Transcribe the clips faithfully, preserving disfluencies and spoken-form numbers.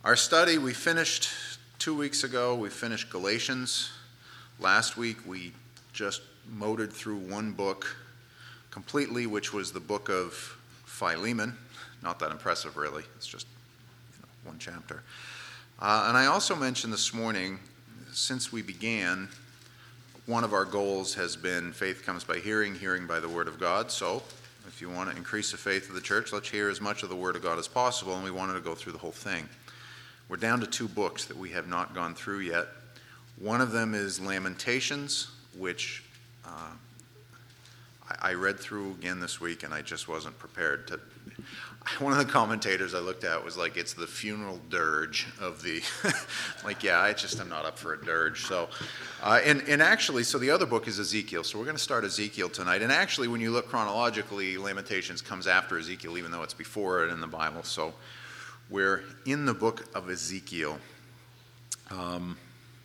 Our study, we finished two weeks ago, we finished Galatians. Last week we just motored through one book completely, which was the book of Philemon. Not that impressive, really. It's just you know, one chapter. Uh, and I also mentioned this morning, since we began, one of our goals has been faith comes by hearing, hearing by the Word of God. So if you want to increase the faith of the church, let's hear as much of the Word of God as possible, and we wanted to go through the whole thing. We're down to two books that we have not gone through yet. One of them is Lamentations, which uh, I, I read through again this week, and I just wasn't prepared to. One of the commentators I looked at was like, it's the funeral dirge of the, like, yeah, I just am not up for a dirge. So, uh, and, and actually, so the other book is Ezekiel. So we're going to start Ezekiel tonight. And actually, when you look chronologically, Lamentations comes after Ezekiel, even though it's before it in the Bible. So we're in the book of Ezekiel. Um,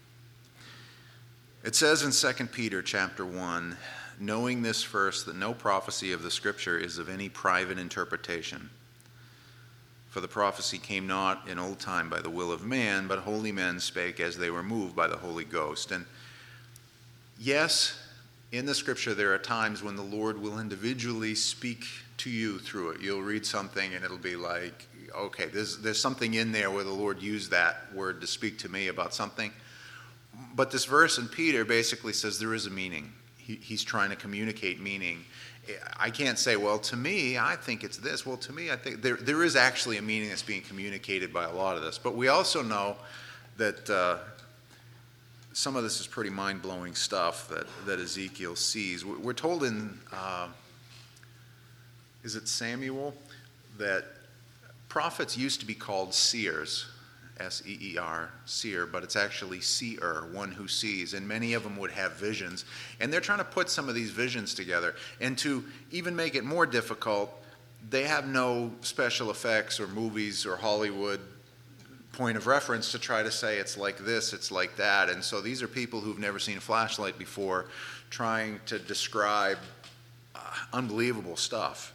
it says in Second Peter chapter one, knowing this first, that no prophecy of the Scripture is of any private interpretation. For the prophecy came not in old time by the will of man, but holy men spake as they were moved by the Holy Ghost. And yes, in the Scripture there are times when the Lord will individually speak to you through it. You'll read something and it'll be like, okay, there's, there's something in there where the Lord used that word to speak to me about something. But this verse in Peter basically says there is a meaning. He, he's trying to communicate meaning. I can't say, well, to me, I think it's this. Well, to me, I think there there is actually a meaning that's being communicated by a lot of this. But we also know that uh, some of this is pretty mind-blowing stuff that, that Ezekiel sees. We're told in, uh, is it Samuel, that prophets used to be called seers, S E E R, seer, but it's actually seer, one who sees, and many of them would have visions. And they're trying to put some of these visions together. And to even make it more difficult, they have no special effects or movies or Hollywood point of reference to try to say it's like this, it's like that. And so these are people who've never seen a flashlight before trying to describe uh, unbelievable stuff.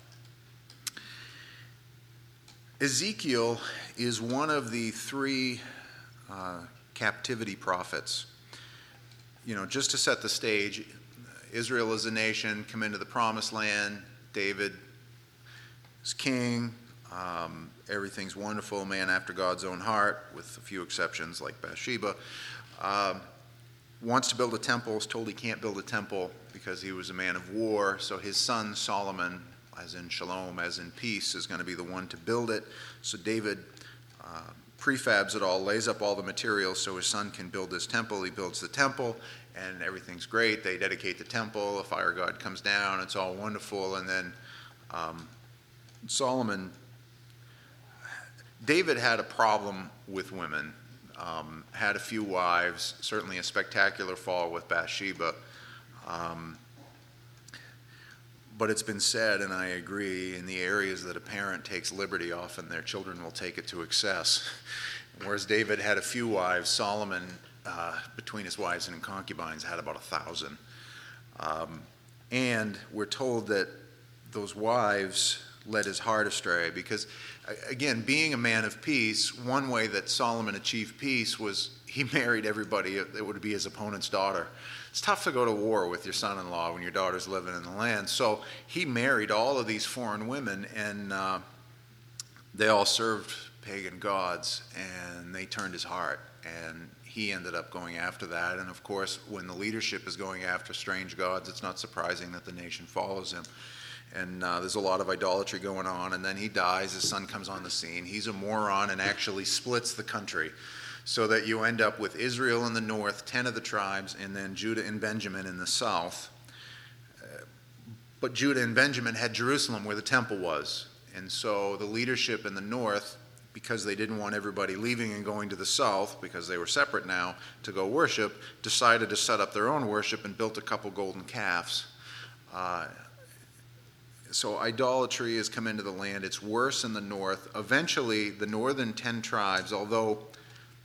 Ezekiel is one of the three uh, captivity prophets. You know, just to set the stage, Israel is a nation, come into the promised land, David is king, um, everything's wonderful, man after God's own heart, with a few exceptions like Bathsheba. Um, wants to build a temple, is told he can't build a temple because he was a man of war, so his son Solomon, as in shalom, as in peace, is going to be the one to build it. So David uh, prefabs it all, lays up all the materials so his son can build this temple. He builds the temple, and everything's great. They dedicate the temple. A fire god comes down. It's all wonderful. And then um, Solomon, David had a problem with women, um, had a few wives, certainly a spectacular fall with Bathsheba. Um, But it's been said, and I agree, in the areas that a parent takes liberty, often their children will take it to excess. Whereas David had a few wives, Solomon, uh, between his wives and concubines, had about a thousand. Um, and we're told that those wives led his heart astray because, again, being a man of peace, one way that Solomon achieved peace was he married everybody that would be his opponent's daughter. It's tough to go to war with your son-in-law when your daughter's living in the land. So he married all of these foreign women, and uh, they all served pagan gods, and they turned his heart. And he ended up going after that. And of course, when the leadership is going after strange gods, it's not surprising that the nation follows him. And uh, there's a lot of idolatry going on. And then he dies. His son comes on the scene. He's a moron and actually splits the country, so that you end up with Israel in the north, ten of the tribes, and then Judah and Benjamin in the south. Uh, but Judah and Benjamin had Jerusalem where the temple was. And so the leadership in the north, because they didn't want everybody leaving and going to the south, because they were separate now, to go worship, decided to set up their own worship and built a couple golden calves. Uh, so idolatry has come into the land. It's worse in the north. Eventually, the northern ten tribes, although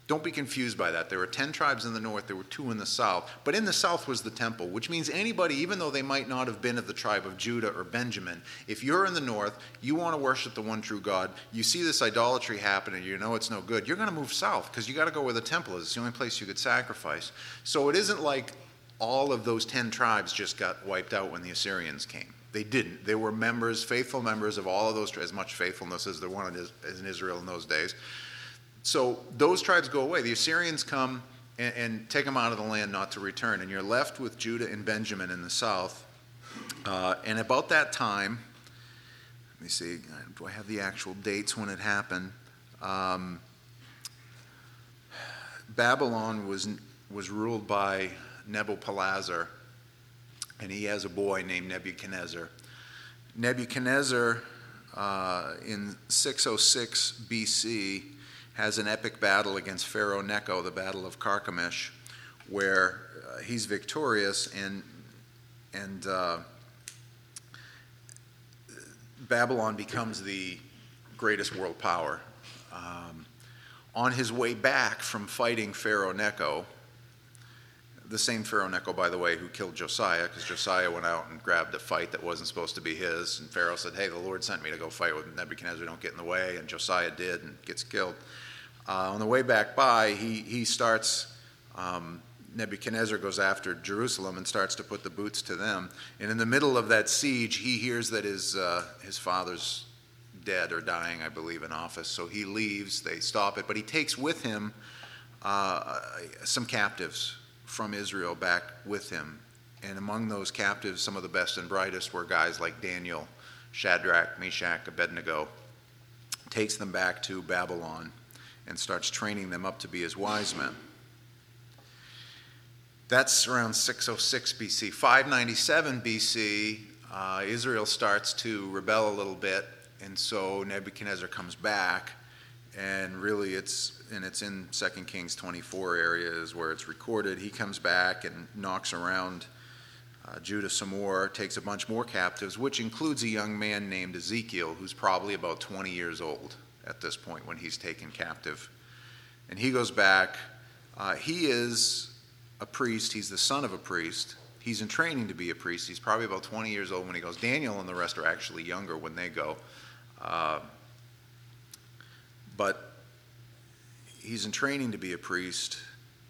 Don't be confused by that. There were ten tribes in the north, there were two in the south. But in the south was the temple, which means anybody, even though they might not have been of the tribe of Judah or Benjamin, if you're in the north, you want to worship the one true God, you see this idolatry happen and you know it's no good, you're going to move south because you got to go where the temple is. It's the only place you could sacrifice. So it isn't like all of those ten tribes just got wiped out when the Assyrians came. They didn't. They were members, faithful members of all of those tribes, as much faithfulness as there was in Israel in those days. So those tribes go away. The Assyrians come and, and take them out of the land not to return. And you're left with Judah and Benjamin in the south. Uh, and about that time, let me see, do I have the actual dates when it happened? Um, Babylon was, was ruled by Nebuchadnezzar, and he has a boy named Nebuchadnezzar. Nebuchadnezzar, uh, in six oh six B C, has an epic battle against Pharaoh Necho, the Battle of Carchemish, where uh, he's victorious, and and uh, Babylon becomes the greatest world power. Um, on his way back from fighting Pharaoh Necho, the same Pharaoh Necho, by the way, who killed Josiah, because Josiah went out and grabbed a fight that wasn't supposed to be his, and Pharaoh said, hey, the Lord sent me to go fight with Nebuchadnezzar, don't get in the way, and Josiah did and gets killed. Uh, on the way back by, he, he starts, um, Nebuchadnezzar goes after Jerusalem and starts to put the boots to them. And in the middle of that siege, he hears that his, uh, his father's dead or dying, I believe, in office. So he leaves, they stop it, but he takes with him uh, some captives from Israel back with him. And among those captives, some of the best and brightest were guys like Daniel, Shadrach, Meshach, Abednego. Takes them back to Babylon and starts training them up to be his wise men. That's around six oh six B C. five ninety-seven B C, uh, Israel starts to rebel a little bit, and so Nebuchadnezzar comes back, and really it's, and it's in Second Kings twenty-four areas where it's recorded. He comes back and knocks around uh, Judah some more, takes a bunch more captives, which includes a young man named Ezekiel, who's probably about twenty years old at this point when he's taken captive. And he goes back. Uh, he is a priest. He's the son of a priest. He's in training to be a priest. He's probably about twenty years old when he goes. Daniel and the rest are actually younger when they go. Uh, but he's in training to be a priest.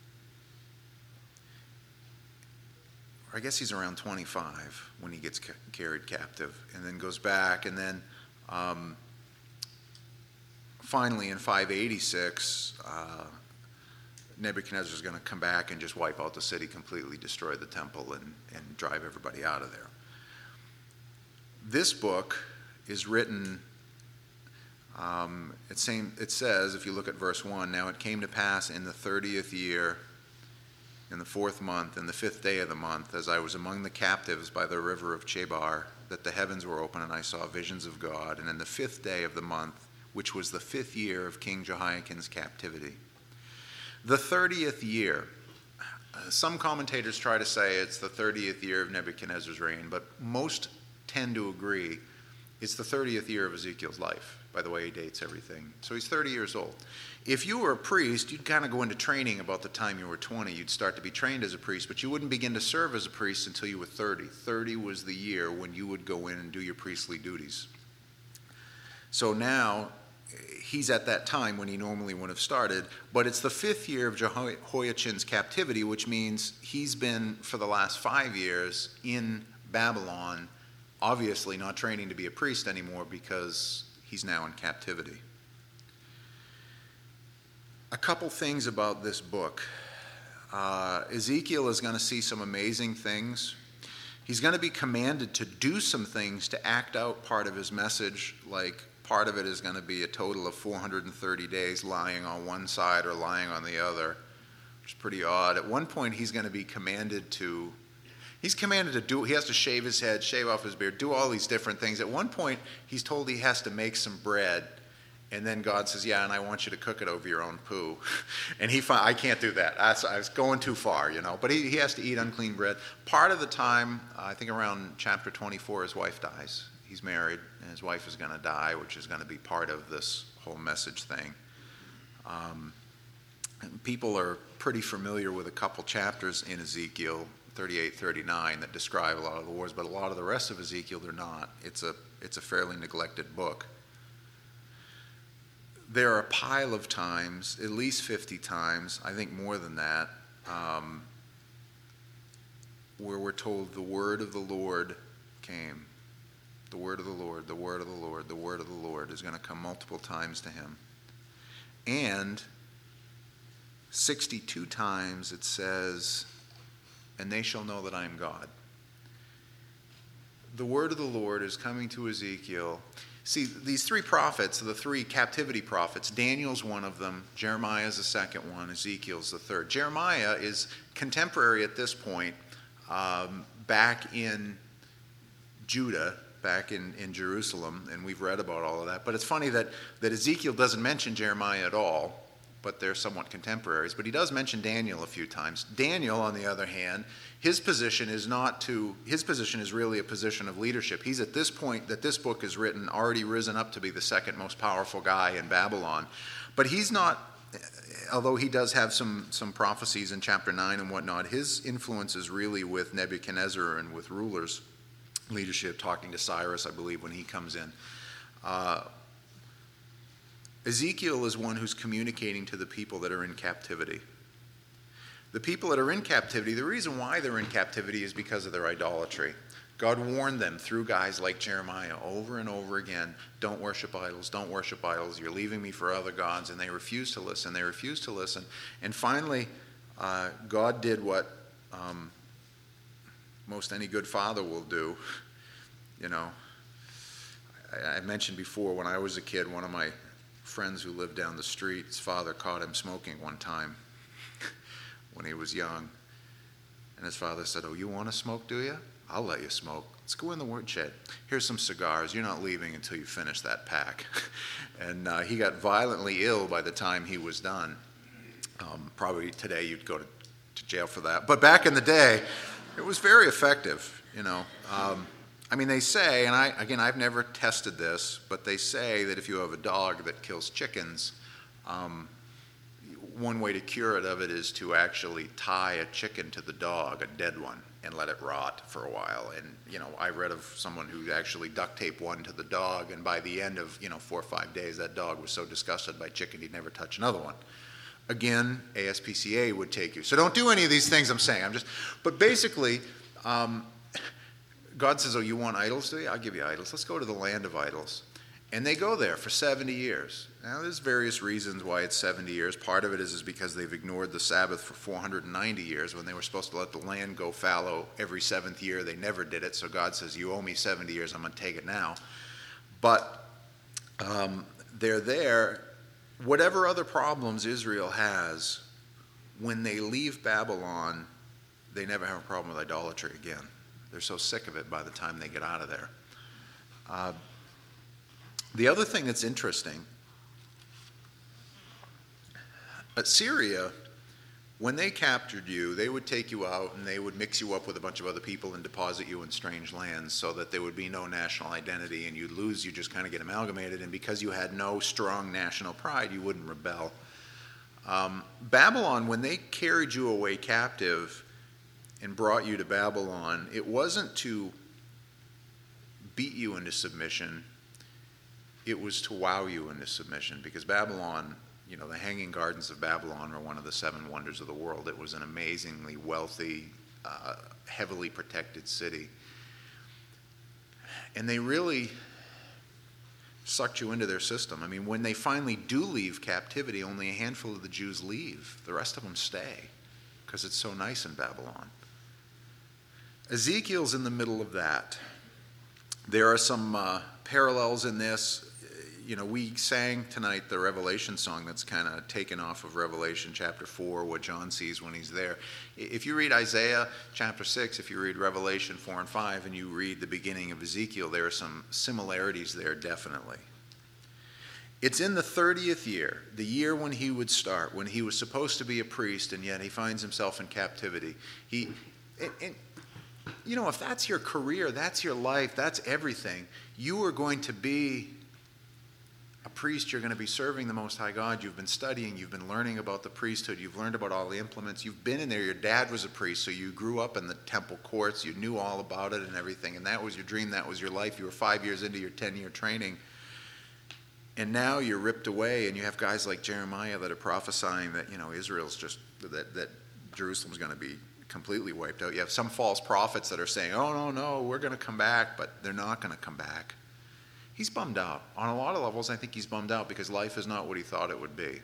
Or I guess he's around twenty-five when he gets ca- carried captive, and then goes back, and then um, finally in five eighty-six, uh, Nebuchadnezzar is going to come back and just wipe out the city, completely destroy the temple, and, and drive everybody out of there. This book is written, um, it, same, it says, if you look at verse one, now it came to pass in the thirtieth year, in the fourth month, in the fifth day of the month, as I was among the captives by the river of Chebar, that the heavens were open, and I saw visions of God. And in the fifth day of the month, which was the fifth year of King Jehoiakim's captivity. The thirtieth year, some commentators try to say it's the thirtieth year of Nebuchadnezzar's reign, but most tend to agree it's the thirtieth year of Ezekiel's life, by the way he dates everything. So he's thirty years old. If you were a priest, you'd kind of go into training about the time you were twenty. You'd start to be trained as a priest, but you wouldn't begin to serve as a priest until you were thirty. thirty was the year when you would go in and do your priestly duties. So now, he's at that time when he normally would have started, but it's the fifth year of Jehoiachin's captivity, which means he's been, for the last five years, in Babylon, obviously not training to be a priest anymore because he's now in captivity. A couple things about this book. Uh, Ezekiel is going to see some amazing things. He's going to be commanded to do some things to act out part of his message, like part of it is going to be a total of four hundred thirty days lying on one side or lying on the other, which is pretty odd. At one point, he's going to be commanded to, he's commanded to do, he has to shave his head, shave off his beard, do all these different things. At one point, he's told he has to make some bread, and then God says, yeah, and I want you to cook it over your own poo. And he, I can't do that. I, I was going too far, you know. But he, he has to eat unclean bread. Part of the time, uh, I think around chapter twenty-four, his wife dies. He's married, and his wife is going to die, which is going to be part of this whole message thing. Um, people are pretty familiar with a couple chapters in Ezekiel, thirty-eight, thirty-nine, that describe a lot of the wars, but a lot of the rest of Ezekiel, they're not. It's a, it's a fairly neglected book. There are a pile of times, at least fifty times, I think more than that, um, where we're told the word of the Lord came. The word of the Lord, the word of the Lord, the word of the Lord is going to come multiple times to him. And sixty-two times it says, and they shall know that I am God. The word of the Lord is coming to Ezekiel. See, these three prophets, the three captivity prophets, Daniel's one of them, Jeremiah's the second one, Ezekiel's the third. Jeremiah is contemporary at this point, um, back in Judah, back in, in Jerusalem, and we've read about all of that. But it's funny that, that Ezekiel doesn't mention Jeremiah at all, but they're somewhat contemporaries. But he does mention Daniel a few times. Daniel, on the other hand, his position is not to, his position is really a position of leadership. He's at this point that this book is written, already risen up to be the second most powerful guy in Babylon. But he's not, although he does have some, some prophecies in chapter nine and whatnot, his influence is really with Nebuchadnezzar and with rulers. Leadership, talking to Cyrus, I believe, when he comes in. Uh, Ezekiel is one who's communicating to the people that are in captivity. The people that are in captivity, the reason why they're in captivity is because of their idolatry. God warned them through guys like Jeremiah over and over again, don't worship idols, don't worship idols, you're leaving me for other gods, and they refused to listen, they refused to listen. And finally, uh, God did what um, most any good father will do. You know, I, I mentioned before, when I was a kid, one of my friends who lived down the street, his father caught him smoking one time when he was young. And his father said, oh, you want to smoke, do you? I'll let you smoke. Let's go in the woodshed. Here's some cigars. You're not leaving until you finish that pack. And uh, he got violently ill by the time he was done. Um, probably today you'd go to, to jail for that. But back in the day, it was very effective, you know. Um, I mean, they say, and I again, I've never tested this, but they say that if you have a dog that kills chickens, um, one way to cure it of it is to actually tie a chicken to the dog, a dead one, and let it rot for a while. And, you know, I read of someone who actually duct taped one to the dog, and by the end of, you know, four or five days, that dog was so disgusted by chicken he'd never touch another one. Again, A S P C A would take you. So don't do any of these things I'm saying. I'm just, but basically, um, God says, oh, you want idols, do you? I'll give you idols. Let's go to the land of idols. And they go there for seventy years. Now, there's various reasons why it's seventy years. Part of it is, is because they've ignored the Sabbath for four hundred ninety years when they were supposed to let the land go fallow every seventh year. They never did it. So God says, you owe me seventy years. I'm going to take it now. But um, they're there. Whatever other problems Israel has, when they leave Babylon, they never have a problem with idolatry again. They're so sick of it by the time they get out of there. Uh, the other thing that's interesting, Assyria, when they captured you, they would take you out and they would mix you up with a bunch of other people and deposit you in strange lands so that there would be no national identity, and you'd lose, you just kind of get amalgamated, and because you had no strong national pride, you wouldn't rebel. Um, Babylon, when they carried you away captive and brought you to Babylon, it wasn't to beat you into submission, it was to wow you into submission, because Babylon, you know, the Hanging Gardens of Babylon are one of the seven wonders of the world. It was an amazingly wealthy, uh, heavily protected city. And they really sucked you into their system. I mean, when they finally do leave captivity, only a handful of the Jews leave. The rest of them stay because it's so nice in Babylon. Ezekiel's in the middle of that. There are some uh, parallels in this. You know, we sang tonight the Revelation song that's kind of taken off of Revelation chapter four, what John sees when he's there. If you read Isaiah chapter six, if you read Revelation four and five, and you read the beginning of Ezekiel, there are some similarities there, definitely. It's in the thirtieth year, the year when he would start, when he was supposed to be a priest, and yet he finds himself in captivity. He, and, and, you know, if that's your career, that's your life, that's everything, you are going to be a priest, you're going to be serving the Most High God. You've been studying. You've been learning about the priesthood. You've learned about all the implements. You've been in there. Your dad was a priest, so you grew up in the temple courts. You knew all about it and everything, and that was your dream. That was your life. You were five years into your ten-year training. And now you're ripped away, and you have guys like Jeremiah that are prophesying that, you know, Israel's just, that, that Jerusalem's going to be completely wiped out. You have some false prophets that are saying, oh, no, no, we're going to come back, but they're not going to come back. He's bummed out. On a lot of levels, I think he's bummed out because life is not what he thought it would be.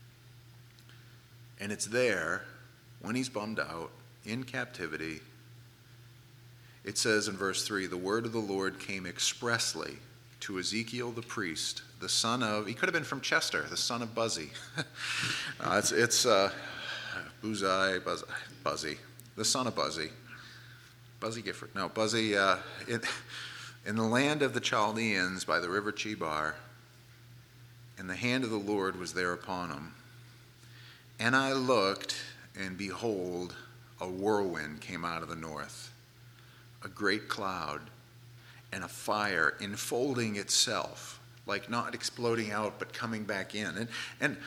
And it's there, when he's bummed out, in captivity, it says in verse three, the word of the Lord came expressly to Ezekiel the priest, the son of, he could have been from Chester, the son of Buzzy. uh, it's it's uh, Buzai, Buzz, Buzzy, the son of Buzzy. Buzzy Gifford. No, Buzzy, uh, it, in the land of the Chaldeans by the river Chebar, and the hand of the Lord was there upon him. And I looked, and behold, a whirlwind came out of the north, a great cloud, and a fire enfolding itself, like not exploding out, but coming back in. And, and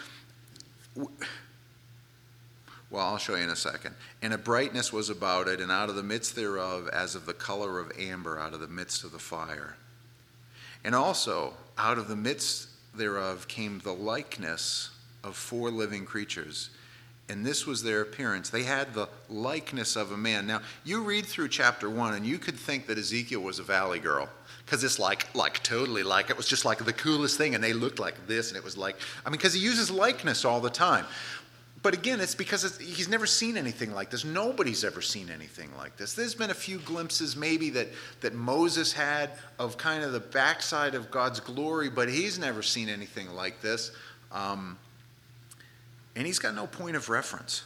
well, I'll show you in a second. And a brightness was about it, and out of the midst thereof, as of the color of amber, out of the midst of the fire. And also, out of the midst thereof came the likeness of four living creatures. And this was their appearance. They had the likeness of a man. Now, you read through chapter one, and you could think that Ezekiel was a valley girl, because it's like, like totally like, it was just like the coolest thing, and they looked like this, and it was like, I mean, because he uses likeness all the time. But again, it's because it's, he's never seen anything like this. Nobody's ever seen anything like this. There's been a few glimpses maybe that, that Moses had of kind of the backside of God's glory, but he's never seen anything like this. Um, and he's got no point of reference.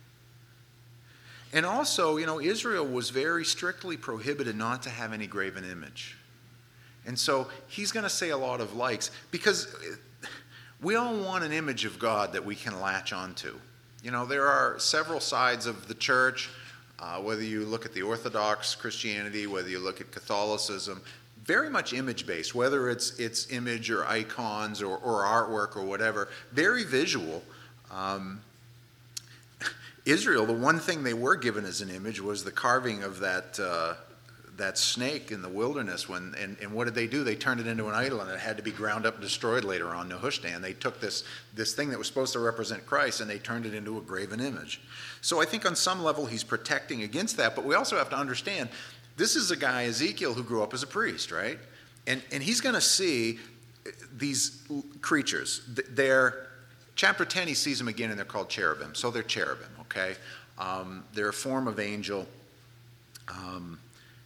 And also, you know, Israel was very strictly prohibited not to have any graven image. And so he's going to say a lot of likes, because we all want an image of God that we can latch onto. You know, there are several sides of the church, uh, whether you look at the Orthodox Christianity, whether you look at Catholicism, very much image-based, whether it's it's image or icons or, or artwork or whatever, very visual. Um, Israel, the one thing they were given as an image was the carving of that uh, that snake in the wilderness. When and, and what did they do? They turned it into an idol, and it had to be ground up and destroyed later on, Nehushtan. They took this, this thing that was supposed to represent Christ, and they turned it into a graven image. So I think on some level he's protecting against that, but we also have to understand, this is a guy, Ezekiel, who grew up as a priest, right? And, and he's going to see these creatures. They're, chapter ten, he sees them again, and they're called cherubim. So they're cherubim, okay? Um, they're a form of angel. Um,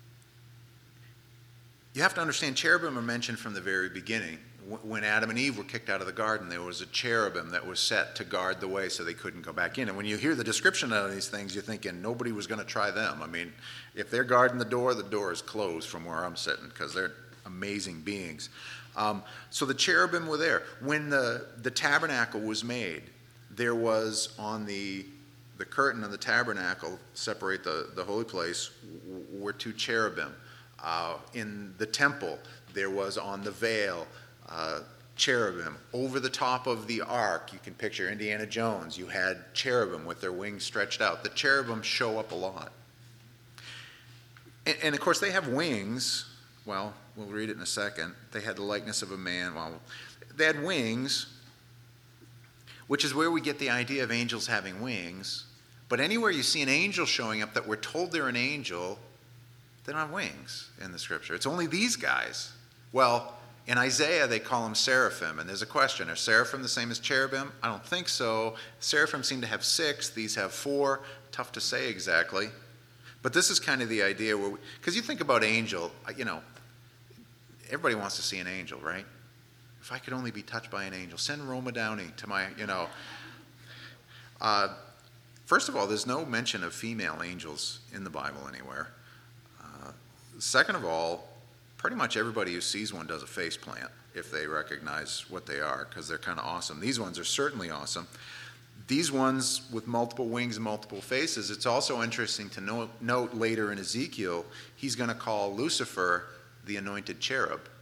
You have to understand, cherubim are mentioned from the very beginning. When Adam and Eve were kicked out of the garden, there was a cherubim that was set to guard the way so they couldn't go back in. And when you hear the description of these things, you're thinking nobody was going to try them. I mean, if they're guarding the door, the door is closed from where I'm sitting, because they're amazing beings. Um, so the cherubim were there. When the, the tabernacle was made, there was on the the curtain of the tabernacle, separate the, the holy place, were two cherubim. Uh, in the temple, there was on the veil uh, cherubim. Over the top of the ark, you can picture Indiana Jones, you had cherubim with their wings stretched out. The cherubim show up a lot. And, and of course, they have wings. Well, we'll read it in a second. They had the likeness of a man. Well, they had wings, which is where we get the idea of angels having wings. But anywhere you see an angel showing up that we're told they're an angel, they don't have wings in the scripture. It's only these guys. Well, in Isaiah, they call them seraphim. And there's a question, are seraphim the same as cherubim? I don't think so. Seraphim seem to have six. These have four. Tough to say exactly. But this is kind of the idea where, because you think about angel, you know, everybody wants to see an angel, right? If I could only be touched by an angel. Send Roma Downey to my, you know. Uh, first of all, there's no mention of female angels in the Bible anywhere. Second of all, pretty much everybody who sees one does a face plant if they recognize what they are, because they're kind of awesome. These ones are certainly awesome. These ones with multiple wings and multiple faces, it's also interesting to note, note later in Ezekiel, he's going to call Lucifer the anointed cherub.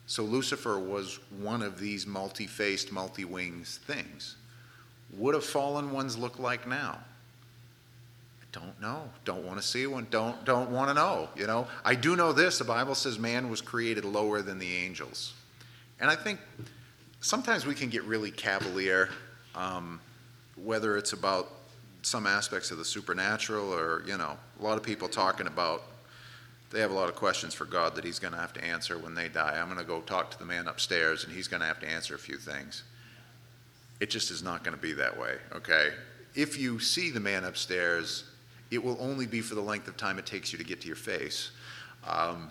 So Lucifer was one of these multi-faced, multi-winged things. What do fallen ones look like now? I don't know. Don't want to see one. Don't, don't want to know. You know, I do know this. The Bible says man was created lower than the angels. And I think sometimes we can get really cavalier, um, whether it's about some aspects of the supernatural or, you know, a lot of people talking about, they have a lot of questions for God that he's going to have to answer when they die. I'm going to go talk to the man upstairs and he's going to have to answer a few things. It just is not going to be that way, okay? If you see the man upstairs, it will only be for the length of time it takes you to get to your face. Um,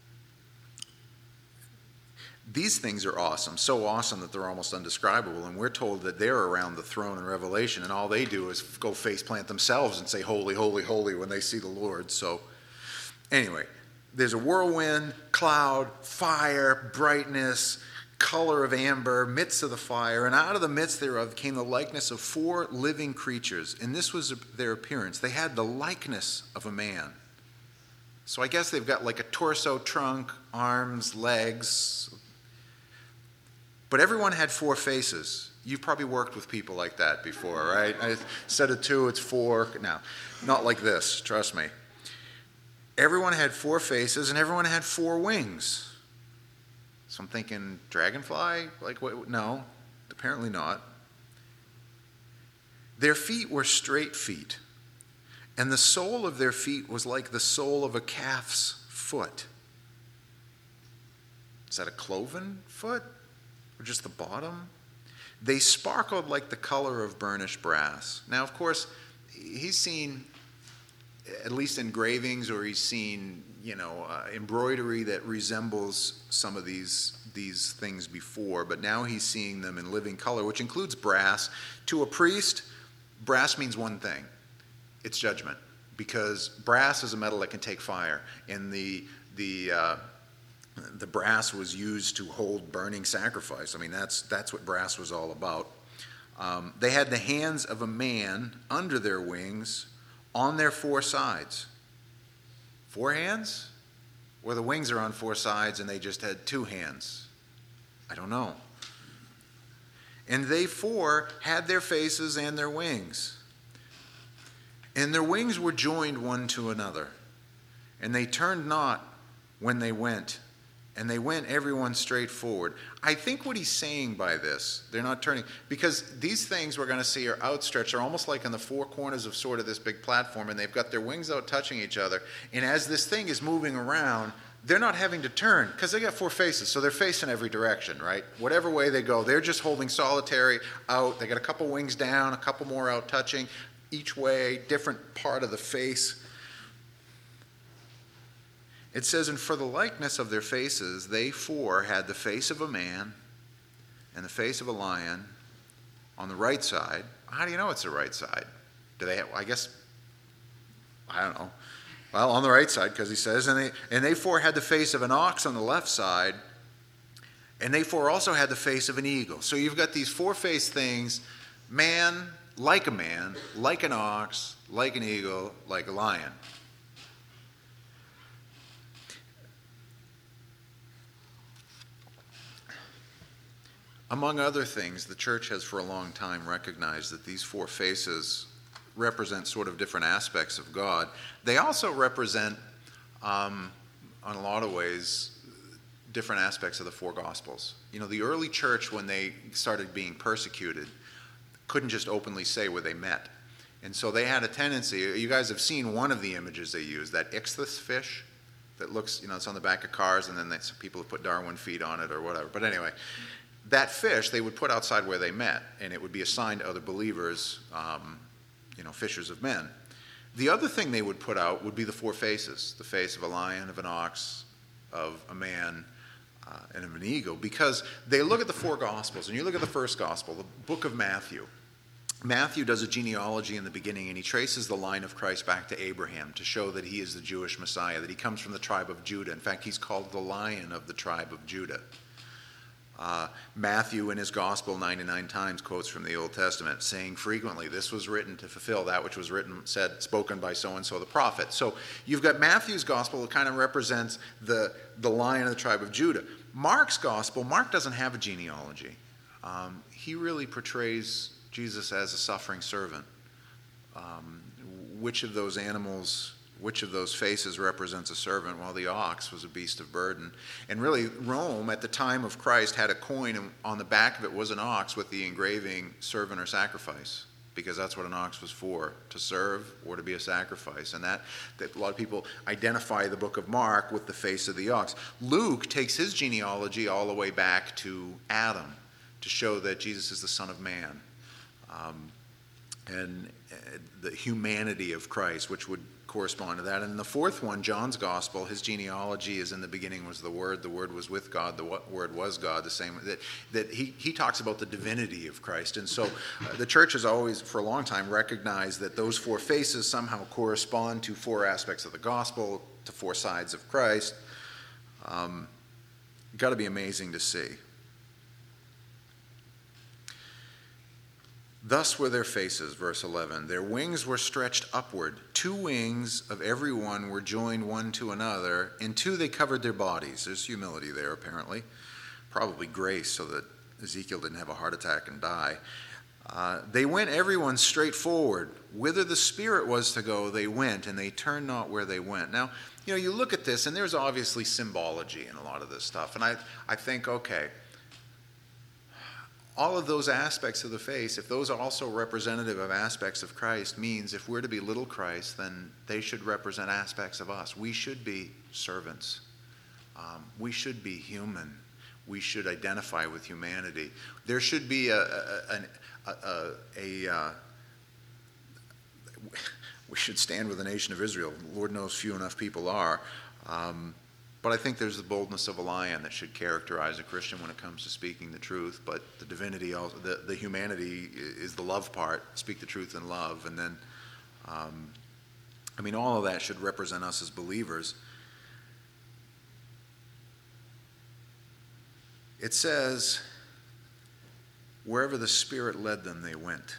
These things are awesome, so awesome that they're almost undescribable, and we're told that they're around the throne in Revelation, and all they do is go face plant themselves and say, holy, holy, holy, when they see the Lord. So anyway, there's a whirlwind, cloud, fire, brightness, color of amber, midst of the fire, and out of the midst thereof came the likeness of four living creatures, and this was their appearance. They had the likeness of a man. So I guess they've got like a torso, trunk, arms, legs. But everyone had four faces. You've probably worked with people like that before, right? Instead of two, it's four. No, not like this, trust me. Everyone had four faces and everyone had four wings. So I'm thinking, dragonfly? Like, what? No, apparently not. Their feet were straight feet, and the sole of their feet was like the sole of a calf's foot. Is that a cloven foot? Or just the bottom? They sparkled like the color of burnished brass. Now, of course, he's seen at least engravings, or he's seen, you know, uh, embroidery that resembles some of these these things before, but now he's seeing them in living color, which includes brass. To a priest, brass means one thing: it's judgment, because brass is a metal that can take fire, and the the uh, The brass was used to hold burning sacrifice. I mean, that's that's what brass was all about. Um, they had the hands of a man under their wings on their four sides. Four hands? Or the wings are on four sides and they just had two hands? I don't know. And they four had their faces and their wings. And their wings were joined one to another. And they turned not when they went. And they went everyone straight forward. I think what he's saying by this, they're not turning, because these things we're going to see are outstretched. They're almost like in the four corners of sort of this big platform, and they've got their wings out touching each other. And as this thing is moving around, they're not having to turn, because they got four faces, so they're facing every direction, right? Whatever way they go, they're just holding solitary out. They got a couple wings down, a couple more out touching, each way, different part of the face. It says, and for the likeness of their faces, they four had the face of a man and the face of a lion on the right side. How do you know it's the right side? Do they have, I guess, I don't know. Well, on the right side, because he says, and they, and they four had the face of an ox on the left side, and they four also had the face of an eagle. So you've got these four-faced things: man, like a man, like an ox, like an eagle, like a lion. Among other things, the church has for a long time recognized that these four faces represent sort of different aspects of God. They also represent, um, in a lot of ways, different aspects of the four Gospels. You know, the early church, when they started being persecuted, couldn't just openly say where they met. And so they had a tendency, you guys have seen one of the images they use, that ichthus fish that looks, you know, it's on the back of cars, and then they, some people have put Darwin feet on it or whatever. But anyway, that fish they would put outside where they met, and it would be a sign to other believers, um, you know, fishers of men. The other thing they would put out would be the four faces: the face of a lion, of an ox, of a man, uh, and of an eagle, because they look at the four Gospels, and you look at the first Gospel, the book of Matthew. Matthew does a genealogy in the beginning, and he traces the line of Christ back to Abraham to show that he is the Jewish Messiah, that he comes from the tribe of Judah. In fact, he's called the Lion of the tribe of Judah. Uh, Matthew in his gospel ninety-nine times quotes from the Old Testament, saying frequently, this was written to fulfill that which was written, said, spoken by so-and-so the prophet. So you've got Matthew's gospel that kind of represents the, the Lion of the tribe of Judah. Mark's gospel, Mark doesn't have a genealogy. Um, he really portrays Jesus as a suffering servant. Um, which of those animals, which of those faces represents a servant? Well, the ox was a beast of burden. And really, Rome at the time of Christ had a coin, and on the back of it was an ox with the engraving servant or sacrifice, because that's what an ox was for, to serve or to be a sacrifice. And that, that a lot of people identify the book of Mark with the face of the ox. Luke takes his genealogy all the way back to Adam to show that Jesus is the Son of Man. Um, and uh, the humanity of Christ, which would correspond to that. And the fourth one, John's gospel, his genealogy is in the beginning was the Word, the Word was with God, the Word was God, the same, that, that he, he talks about the divinity of Christ. And so uh, the church has always, for a long time, recognized that those four faces somehow correspond to four aspects of the gospel, to four sides of Christ. Um, got to be amazing to see. Thus were their faces, verse eleven. Their wings were stretched upward. Two wings of every one were joined one to another. In two they covered their bodies. There's humility there, apparently. Probably grace, so that Ezekiel didn't have a heart attack and die. Uh, they went everyone straight forward. Whither the Spirit was to go, they went, and they turned not where they went. Now, you know, you look at this, and there's obviously symbology in a lot of this stuff. And I, I think, okay, all of those aspects of the face, if those are also representative of aspects of Christ, means if we're to be little Christ, then they should represent aspects of us. We should be servants. Um, we should be human. We should identify with humanity. There should be a, a, a, a, a uh, we should stand with the nation of Israel. Lord knows few enough people are. Um, But I think there's the boldness of a lion that should characterize a Christian when it comes to speaking the truth. But the divinity, also, the, the humanity is the love part. Speak the truth in love. And then, um, I mean, all of that should represent us as believers. It says, wherever the Spirit led them, they went.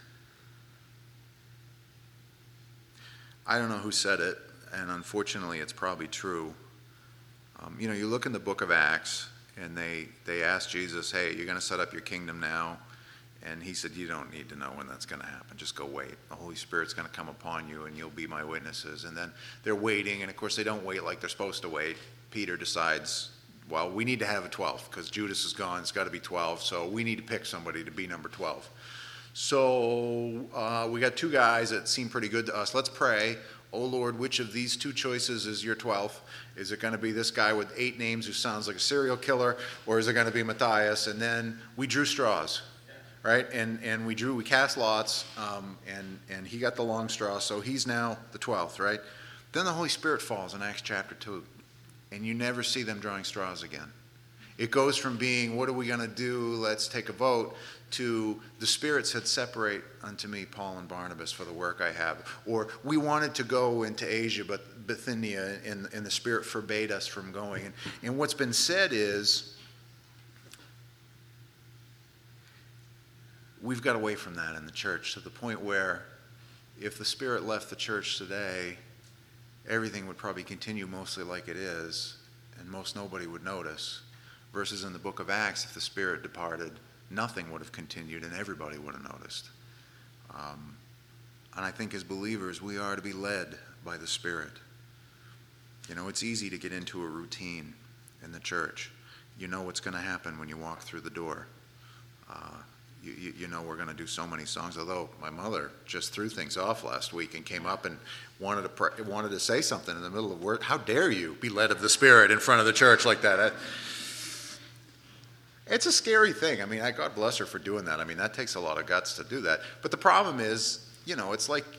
I don't know who said it, and unfortunately it's probably true. Um, you know, you look in the book of Acts, and they, they ask Jesus, hey, you're going to set up your kingdom now? And he said, you don't need to know when that's going to happen. Just go wait. The Holy Spirit's going to come upon you, and you'll be my witnesses. And then they're waiting, and of course they don't wait like they're supposed to wait. Peter decides, well, we need to have a twelfth, because Judas is gone. It's got to be twelve, so we need to pick somebody to be number twelve. So uh, we got two guys that seem pretty good to us. Let's pray. Oh, Lord, which of these two choices is your twelfth? Is it going to be this guy with eight names who sounds like a serial killer, or is it going to be Matthias? And then we drew straws, right? And and we drew, we cast lots, um, and, and he got the long straw, so he's now the twelfth, right? Then the Holy Spirit falls in Acts chapter two, and you never see them drawing straws again. It goes from being, what are we going to do? Let's take a vote, to the Spirit said, separate unto me Paul and Barnabas for the work I have. Or we wanted to go into Asia, but Bithynia, and, and the Spirit forbade us from going. And, and what's been said is, we've got away from that in the church to the point where if the Spirit left the church today, everything would probably continue mostly like it is, and most nobody would notice. Versus in the book of Acts, if the Spirit departed, nothing would have continued and everybody would have noticed. Um, and I think as believers, we are to be led by the Spirit. You know, it's easy to get into a routine in the church. You know what's going to happen when you walk through the door. Uh, you, you, you know we're going to do so many songs, although my mother just threw things off last week and came up and wanted to pray, wanted to say something in the middle of work. How dare you be led of the Spirit in front of the church like that? I, It's a scary thing. I mean, I, God bless her for doing that. I mean, that takes a lot of guts to do that. But the problem is, you know, it's like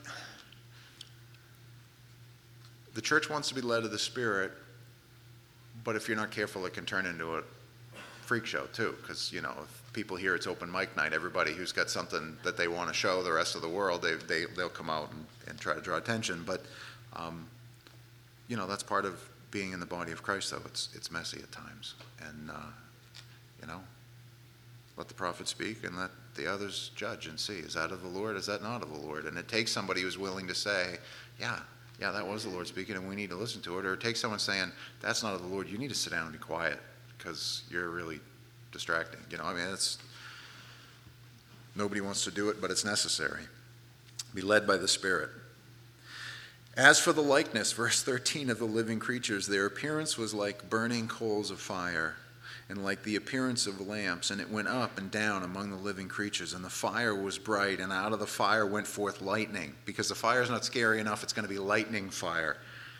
the church wants to be led of the Spirit, but if you're not careful, it can turn into a freak show too. Because, you know, if people hear it's open mic night, everybody who's got something that they want to show the rest of the world, they, they, they'll come out and, and try to draw attention. But, um, you know, that's part of being in the body of Christ, though. It's, it's messy at times. And, uh, You know, let the prophet speak and let the others judge and see. Is that of the Lord? Is that not of the Lord? And it takes somebody who's willing to say, yeah, yeah, that was the Lord speaking and we need to listen to it. Or it takes someone saying, that's not of the Lord. You need to sit down and be quiet because you're really distracting. You know, I mean, it's, nobody wants to do it, but it's necessary. Be led by the Spirit. As for the likeness, verse thirteen, of the living creatures, their appearance was like burning coals of fire, and like the appearance of lamps, and it went up and down among the living creatures, and the fire was bright, and out of the fire went forth lightning. Because the fire is not scary enough, it's going to be lightning fire.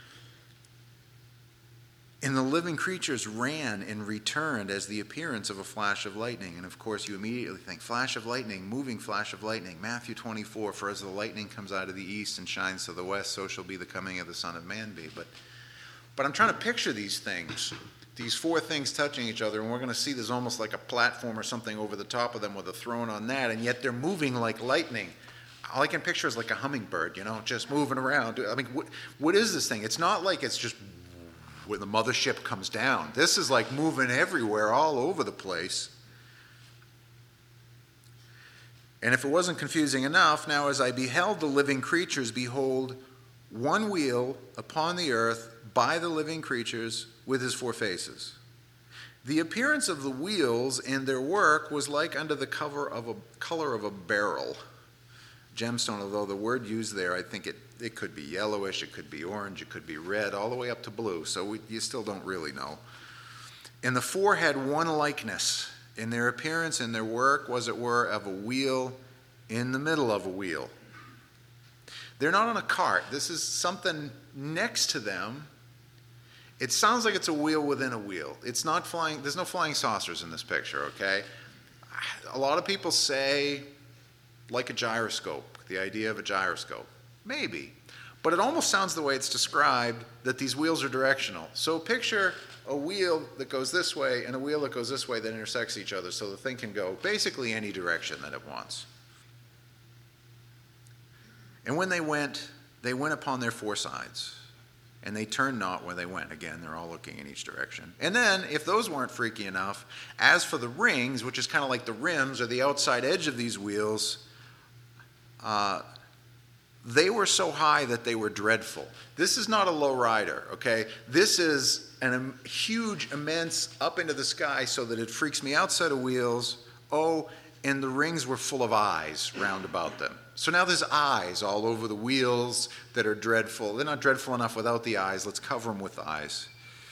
And the living creatures ran and returned as the appearance of a flash of lightning. And of course, you immediately think, flash of lightning, moving flash of lightning. Matthew twenty-four, for as the lightning comes out of the east and shines to the west, so shall be the coming of the Son of Man be. But, but I'm trying to picture these things, these four things touching each other, and we're going to see there's almost like a platform or something over the top of them with a throne on that, and yet they're moving like lightning. All I can picture is like a hummingbird, you know, just moving around. I mean, what, what is this thing? It's not like it's just when the mothership comes down. This is like moving everywhere, all over the place. And if it wasn't confusing enough, now as I beheld the living creatures, behold, one wheel upon the earth by the living creatures with his four faces. The appearance of the wheels and their work was like unto the cover of a color of a beryl. Gemstone, although the word used there, I think it, it could be yellowish, it could be orange, it could be red, all the way up to blue, so we, you still don't really know. And the four had one likeness. In their appearance and their work, was it were, of a wheel in the middle of a wheel. They're not on a cart. This is something next to them. It sounds like it's a wheel within a wheel. It's not flying, there's no flying saucers in this picture, okay? A lot of people say, like a gyroscope, the idea of a gyroscope. Maybe. But it almost sounds the way it's described, that these wheels are directional. So picture a wheel that goes this way and a wheel that goes this way that intersects each other, so the thing can go basically any direction that it wants. And when they went, they went upon their four sides, and they turned not where they went. Again, they're all looking in each direction. And then, if those weren't freaky enough, as for the rings, which is kind of like the rims or the outside edge of these wheels, uh, they were so high that they were dreadful. This is not a low rider, okay? This is a um, huge, immense, up into the sky so that it freaks me out set of wheels. Oh, and the rings were full of eyes round about them. So now there's eyes all over the wheels that are dreadful. They're not dreadful enough without the eyes. Let's cover them with eyes.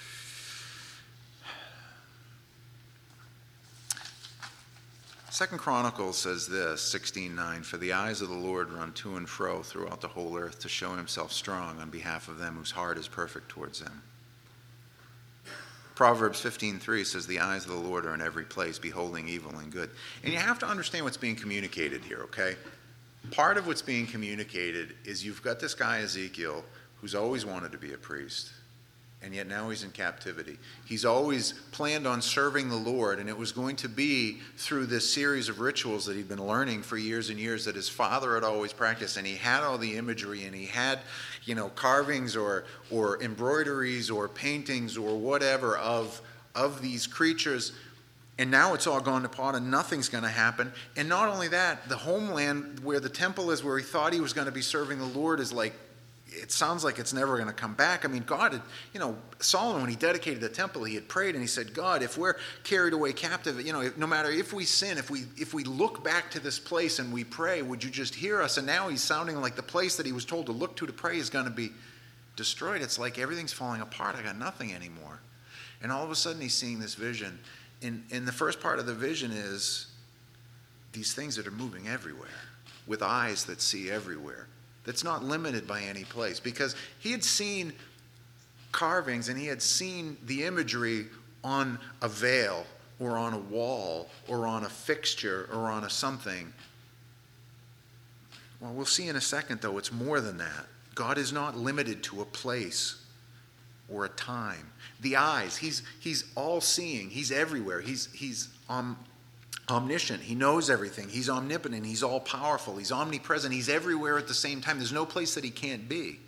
Second Chronicles says this, sixteen nine, for the eyes of the Lord run to and fro throughout the whole earth to show himself strong on behalf of them whose heart is perfect towards him. Proverbs fifteen three says the eyes of the Lord are in every place, beholding evil and good. And you have to understand what's being communicated here, okay? Part of what's being communicated is you've got this guy Ezekiel who's always wanted to be a priest, and yet now he's in captivity. He's always planned on serving the Lord, and it was going to be through this series of rituals that he'd been learning for years and years that his father had always practiced, and he had all the imagery, and he had, you know, carvings or or embroideries or paintings or whatever of of these creatures. And now it's all gone to pot and nothing's going to happen. And not only that, the homeland where the temple is, where he thought he was going to be serving the Lord, is like, it sounds like it's never going to come back. I mean, God had, you know, Solomon, when he dedicated the temple, he had prayed and he said, God, if we're carried away captive, you know, if, no matter if we sin, if we if we look back to this place and we pray, would you just hear us? And now he's sounding like the place that he was told to look to to pray is going to be destroyed. It's like everything's falling apart. I got nothing anymore. And all of a sudden he's seeing this vision. And, and the first part of the vision is these things that are moving everywhere with eyes that see everywhere. That's not limited by any place, because he had seen carvings and he had seen the imagery on a veil or on a wall or on a fixture or on a something. Well, we'll see in a second, though, it's more than that. God is not limited to a place or a time. The eyes, he's he's all-seeing. He's everywhere. He's he's um, omniscient. He knows everything. He's omnipotent. He's all-powerful. He's omnipresent. He's everywhere at the same time. There's no place that he can't be.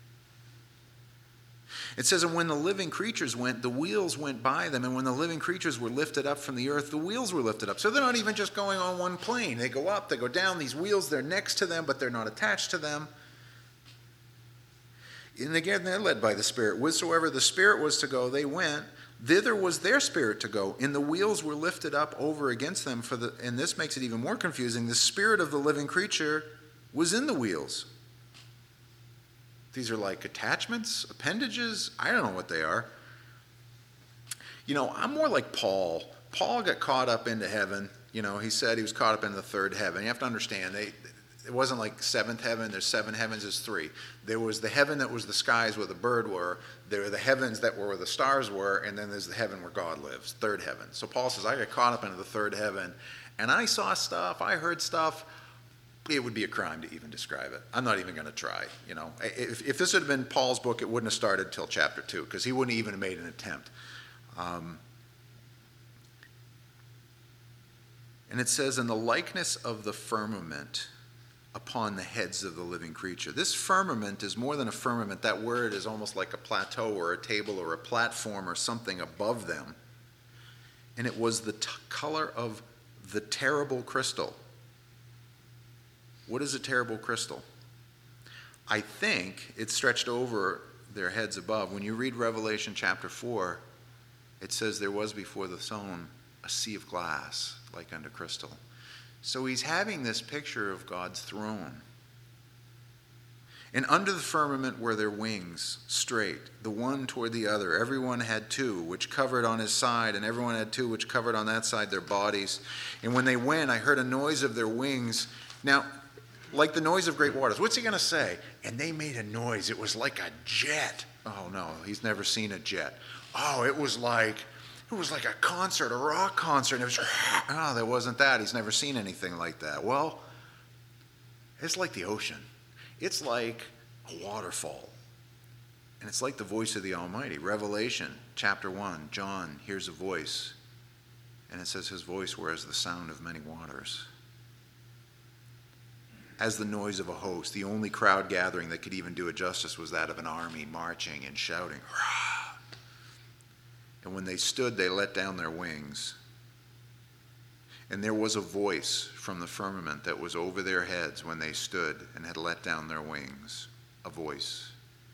It says, and when the living creatures went, the wheels went by them, and when the living creatures were lifted up from the earth, the wheels were lifted up. So they're not even just going on one plane. They go up, they go down. These wheels, they're next to them, but they're not attached to them. And again, they're led by the Spirit. Whithersoever the Spirit was to go, they went. Thither was their spirit to go, and the wheels were lifted up over against them. For the, and this makes it even more confusing. The spirit of the living creature was in the wheels. These are like attachments, appendages. I don't know what they are. You know, I'm more like Paul. Paul got caught up into heaven. You know, he said he was caught up in the third heaven. You have to understand, they, it wasn't like seventh heaven. There's seven heavens, there's three. There was the heaven that was the skies where the bird were. There were the heavens that were where the stars were. And then there's the heaven where God lives, third heaven. So Paul says, I got caught up into the third heaven. And I saw stuff, I heard stuff. It would be a crime to even describe it. I'm not even going to try. You know, if, if this had been Paul's book, it wouldn't have started till chapter two, because he wouldn't even have made an attempt. Um, and it says, in the likeness of the firmament upon the heads of the living creature. This firmament is more than a firmament. That word is almost like a plateau or a table or a platform or something above them. And it was the t- color of the terrible crystal. What is a terrible crystal? I think it's stretched over their heads above. When you read Revelation chapter four, it says there was before the throne a sea of glass like unto crystal. So he's having this picture of God's throne. And under the firmament were their wings, straight, the one toward the other. Everyone had two, which covered on his side, and everyone had two, which covered on that side their bodies. And when they went, I heard a noise of their wings. Now, like the noise of great waters. What's he going to say? And they made a noise. It was like a jet. Oh, no, he's never seen a jet. Oh, it was like, it was like a concert, a rock concert. And it was, oh, there wasn't that. He's never seen anything like that. Well, it's like the ocean. It's like a waterfall. And it's like the voice of the Almighty. Revelation chapter one, John hears a voice. And it says his voice were as the sound of many waters. As the noise of a host. The only crowd gathering that could even do it justice was that of an army marching and shouting. Rah! And when they stood, they let down their wings. And there was a voice from the firmament that was over their heads when they stood and had let down their wings. A voice.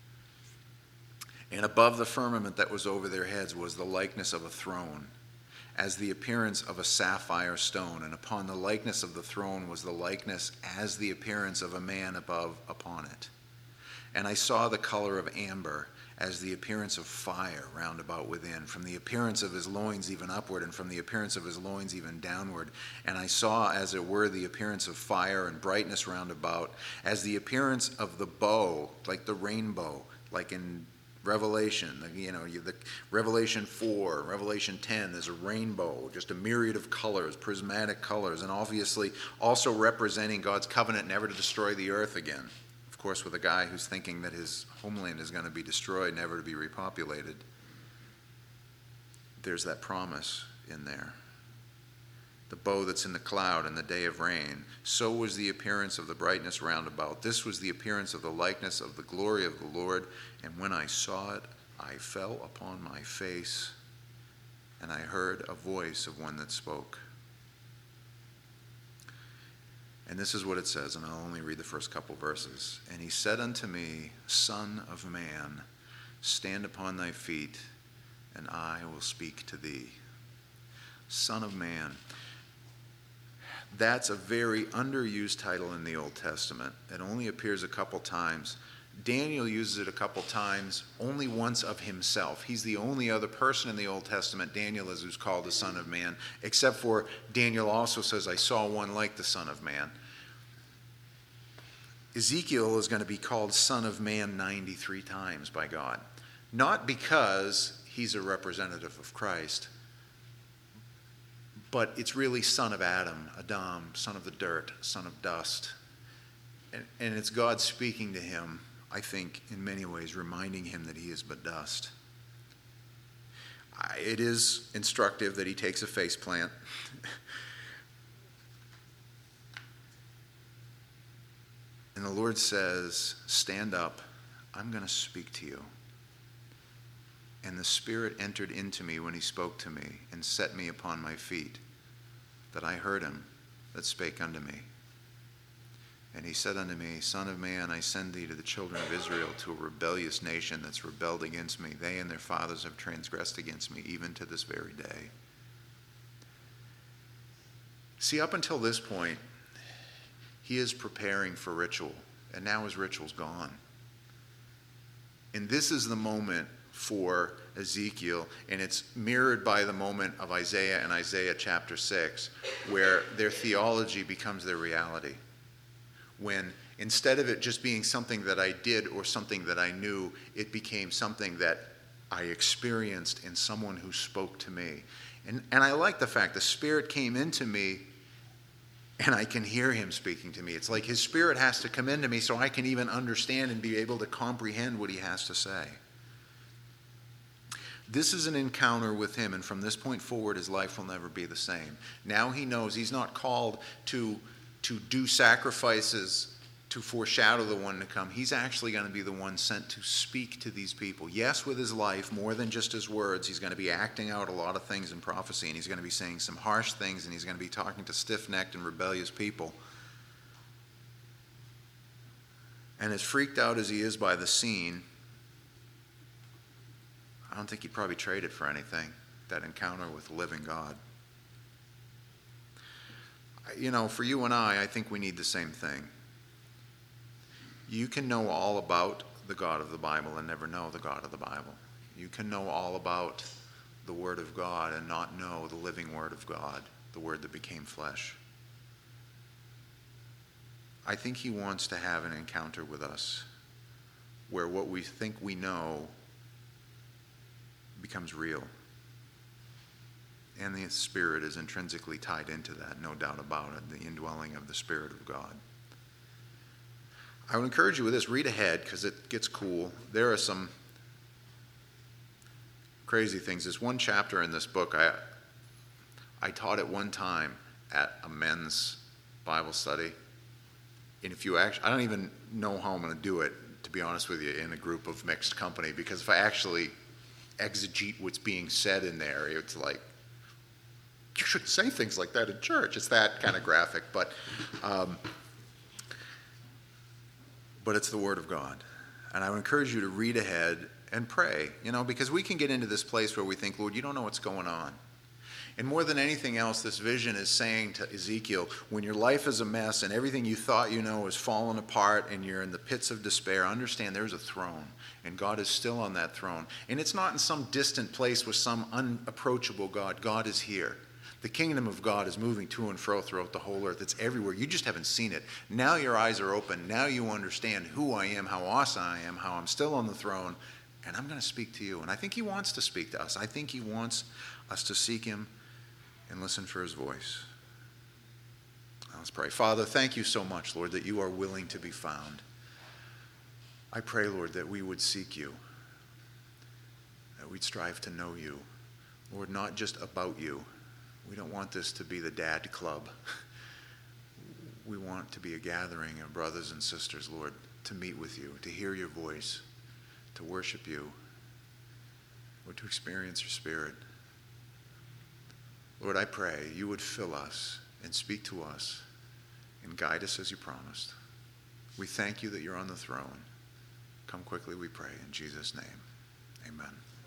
And above the firmament that was over their heads was the likeness of a throne, as the appearance of a sapphire stone, and upon the likeness of the throne was the likeness as the appearance of a man above upon it. And I saw the color of amber, as the appearance of fire round about within, from the appearance of his loins even upward, and from the appearance of his loins even downward. And I saw, as it were, the appearance of fire and brightness round about, as the appearance of the bow, like the rainbow, like in Revelation, you know, you, the Revelation four, Revelation ten, there's a rainbow, just a myriad of colors, prismatic colors, and obviously also representing God's covenant never to destroy the earth again. Of course, with a guy who's thinking that his homeland is going to be destroyed, never to be repopulated, there's that promise in there. The bow that's in the cloud in the day of rain. So was the appearance of the brightness round about. This was the appearance of the likeness of the glory of the Lord. And when I saw it, I fell upon my face, and I heard a voice of one that spoke. And this is what it says, and I'll only read the first couple verses. And he said unto me, Son of man, stand upon thy feet, and I will speak to thee. Son of man. That's a very underused title in the Old Testament. It only appears a couple times. Daniel uses it a couple times, only once of himself. He's the only other person in the Old Testament, Daniel is, who's called the Son of Man, except for Daniel also says, I saw one like the Son of Man. Ezekiel is going to be called Son of Man ninety-three times by God. Not because he's a representative of Christ, but it's really son of Adam, Adam, son of the dirt, son of dust. And, and it's God speaking to him, I think, in many ways, reminding him that he is but dust. It is instructive that he takes a face plant. And the Lord says, stand up, I'm going to speak to you. And the Spirit entered into me when he spoke to me and set me upon my feet, that I heard him that spake unto me. And he said unto me, Son of man, I send thee to the children of Israel, to a rebellious nation that's rebelled against me. They and their fathers have transgressed against me, even to this very day. See, up until this point, he is preparing for ritual, and now his ritual's gone. And this is the moment for Ezekiel, and it's mirrored by the moment of Isaiah and Isaiah chapter six, where their theology becomes their reality. When instead of it just being something that I did or something that I knew, it became something that I experienced in someone who spoke to me. And, and I like the fact the Spirit came into me and I can hear him speaking to me. It's like his Spirit has to come into me so I can even understand and be able to comprehend what he has to say. This is an encounter with him, and from this point forward, his life will never be the same. Now he knows he's not called to, to do sacrifices to foreshadow the one to come. He's actually going to be the one sent to speak to these people. Yes, with his life, more than just his words. He's going to be acting out a lot of things in prophecy, and he's going to be saying some harsh things, and he's going to be talking to stiff-necked and rebellious people. And as freaked out as he is by the scene, I don't think he'd probably trade it for anything, that encounter with the living God. You know, for you and I, I think we need the same thing. You can know all about the God of the Bible and never know the God of the Bible. You can know all about the Word of God and not know the living Word of God, the Word that became flesh. I think he wants to have an encounter with us where what we think we know becomes real. And the Spirit is intrinsically tied into that, no doubt about it, the indwelling of the Spirit of God. I would encourage you with this, read ahead because it gets cool. There are some crazy things. There's one chapter in this book, I, I taught it one time at a men's Bible study. And if you actually, I don't even know how I'm going to do it, to be honest with you, in a group of mixed company, because if I actually exegete what's being said in there, it's like, you shouldn't say things like that in church. It's that kind of graphic, but um, but it's the Word of God. And I would encourage you to read ahead and pray, you know, because we can get into this place where we think, Lord, you don't know what's going on. And more than anything else, this vision is saying to Ezekiel, when your life is a mess and everything you thought you know is falling apart and you're in the pits of despair, understand there's a throne, and God is still on that throne. And it's not in some distant place with some unapproachable God. God is here. The kingdom of God is moving to and fro throughout the whole earth. It's everywhere. You just haven't seen it. Now your eyes are open. Now you understand who I am, how awesome I am, how I'm still on the throne, and I'm going to speak to you. And I think he wants to speak to us. I think he wants us to seek him and listen for his voice. Let's pray. Father, thank you so much, Lord, that you are willing to be found. I pray, Lord, that we would seek you, that we'd strive to know you. Lord, not just about you. We don't want this to be the dad club. We want to be a gathering of brothers and sisters, Lord, to meet with you, to hear your voice, to worship you, or to experience your Spirit. Lord, I pray you would fill us and speak to us and guide us as you promised. We thank you that you're on the throne. Come quickly, we pray, in Jesus' name. Amen.